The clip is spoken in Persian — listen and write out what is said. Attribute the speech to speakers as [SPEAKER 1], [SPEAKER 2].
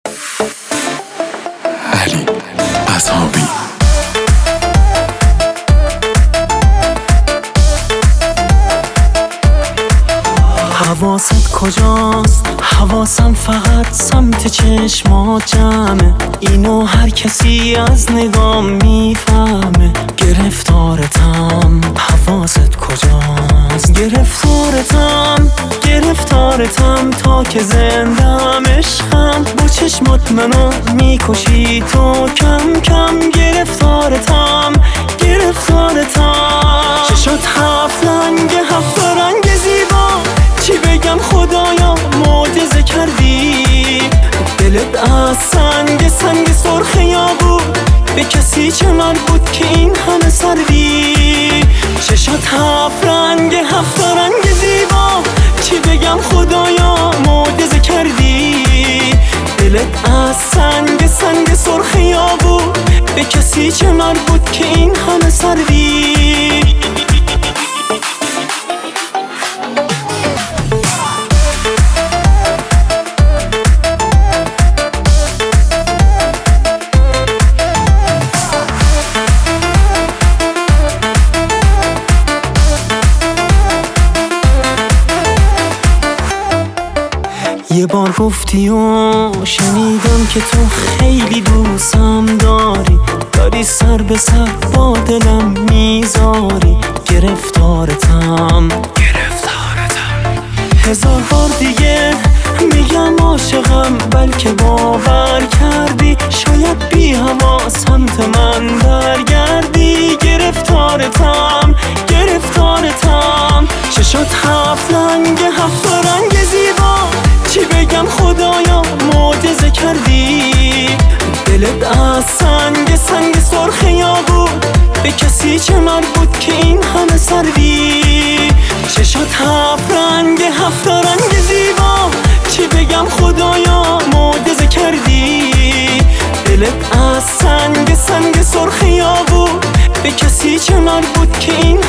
[SPEAKER 1] علی اصحابی.
[SPEAKER 2] حواست کجاست؟ حواسم فقط سمت چشمات جمعه. اینو هر کسی از نگام میفهمه. گرفتارتم، حواست کجاست؟ گرفتارتم تا که زندم عشقم. با چشمات منو میکشی تو کم کم. گرفتارتم چشات هفت رنگ، هفت رنگ زیبا. چی بگم خدایا معجزه کردی. دلت از سنگ سرخیا بود. به کسی چه مربوط که این همه سردی. چشات هفت رنگ، هفت رنگ زیبا. چی بگم خدایا معجزه کردی. دلت از سنگ سرخیا بود. به کسی چه مربوط که این همه سردی. یه بار گفتی و شنیدم که تو خیلی دوستم داری سر به سر با دلم میذاری. گرفتارتم هزار بار دیگه میگم عاشقم. بلکه باور کردی شاید بی هوا سمت من برگردی. گرفتارتم چشات هفت رنگ، هفت رنگ زیبا. چی بگم خدایا معجزه کردی. دلت از سنگ سرخیا بود. به کسی چه مربوط که این همه سردی. چشات هفت رنگ، هفت رنگ زیبا. چی بگم خدایا معجزه کردی. دلت از سنگ سرخیا بود. به کسی چه مربوط که این